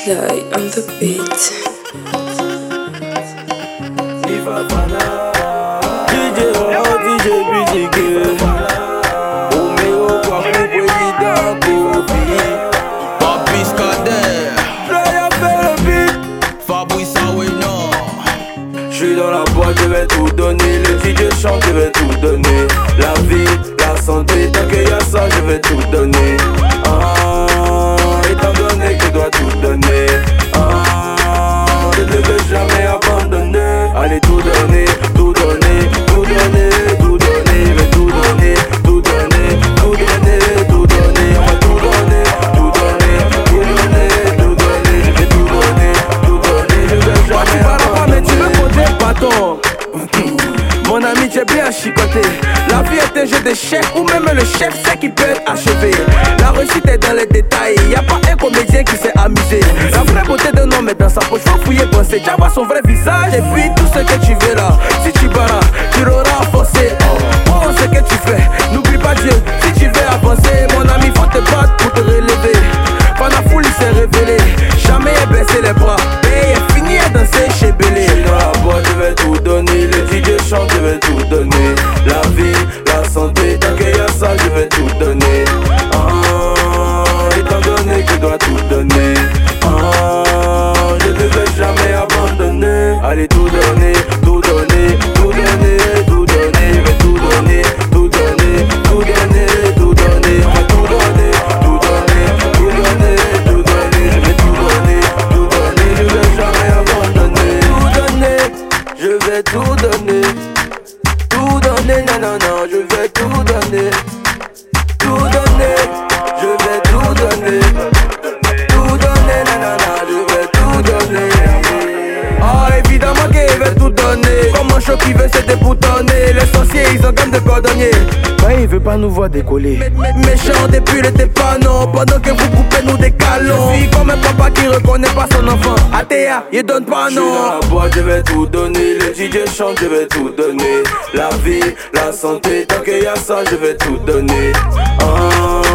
Sly on the beat. DJ Hot, DJ Busy Omeo, Kwaku, Président, Kofi Papis Kader, Playa fait le beat. Fabrice Awena. J'suis dans la boîte, je vais tout donner. Le DJ chante, je vais tout donner. La vie, la santé, tant qu'il y a ça, je vais tout donner. Étant donné que je dois tout donner. Je ne vais jamais abandonner. Allez tout donner, tout donner, tout donner, tout donner. Je vais tout donner, tout donner, tout donner, tout donner. On va tout donner, tout donner, tout donner, tout donner. Je vais tout donner, tout donner. Je vais jamais abandonner. Mais tu veux compter bâton. Mon ami, tu es bien chicoté. La vie est un jeu d'échecs où même le chef sait qu'il peut être achevé. La réussite est dans les détails. Y'a pas un comédien qui s'est amusé. La vraie beauté d'un homme est dans sa poche. Faut fouiller, penser. Tu vois son vrai visage. Et puis tout ce que tu veux là. Si tu barras, tu l'auras forcé. Oh, ce que tu fais. N'oublie pas Dieu. Si tu veux avancer, mon ami, faut te battre pour te relever. Quand la foule s'est révélée, jamais baisser les bras. Et il fini à danser chez Bélé. Dans la boîte, je vais tout donner. Le DJ chante, je vais tout donner. La vie, la santé, tant qu'il y a ça, je vais tout donner. Étant donné que je dois tout donner. Je ne vais jamais abandonner. Allez tout donner, tout donner, tout donner, tout donner. Je vais tout donner, tout donner, tout donner, tout donner. On va tout donner, tout donner, tout donner, tout donner. Je vais tout donner, tout donner. Je vais jamais abandonner. Tout donner, je vais tout donner. Tout donner, non, non, non, je vais tout donner. Tout donner, je vais tout donner. Tout donner, non, non, non, je vais tout donner. Évidemment qu'il veut tout donner. Comme un choc qui veut se déboutonner. Les sorciers, ils ont gamme de cordonnier. Il veut pas nous voir décoller. Méchant depuis le non. Pendant que vous coupez nous des calons. Je suis comme un papa qui reconnaît pas son enfant. ATA, il donne pas non. J'suis dans la boîte, je vais tout donner. Le DJ chante, je vais tout donner. La vie, la santé, tant qu'il y a ça, je vais tout donner.